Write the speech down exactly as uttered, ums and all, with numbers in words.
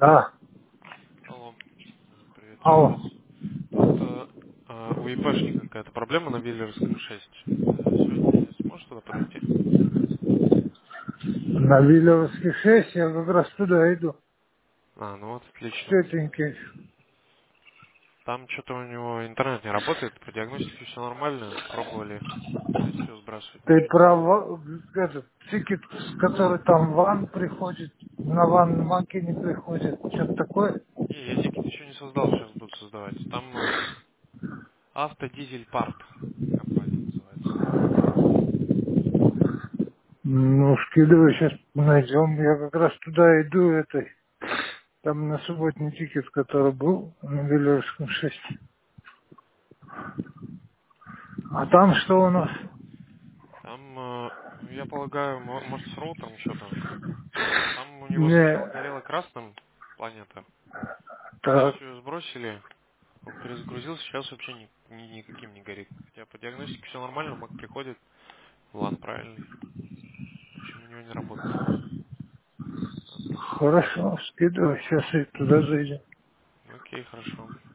Да. Алло. М, Привет еще Алло. раз. Тут э, э, у ИПшника какая-то проблема на Виллерском шесть. Э, сегодня сможешь туда подойти? На Виллеровский шесть я как раз туда иду. А, ну вот, отлично. Тетеньки. Там что-то у него интернет не работает, по диагностике все нормально, пробовали все сбрасывать, Ты ничего не работает. права, этот тикет, который там ван приходит, на ван маке не приходит, что-то такое. Не, я тикет еще не создал, сейчас буду создавать. Там э, автодизель парт компания называется. Ну, скидывай, сейчас найдем. Я как раз туда иду, этой. Там на субботний тикет, который был на Виллеровском шесть. А там что у нас? Там, э, я полагаю, мо- может с роутером что-то. Там у него сначала Не, горела красным планета. так, Все сбросили, он перезагрузился, сейчас вообще ни- ни- никаким не горит. Хотя по диагностике все нормально, маг приходит, лан правильный. Почему у него не работает? Надо просто. хорошо, скидывай, сейчас и туда зайдем. Окей, хорошо.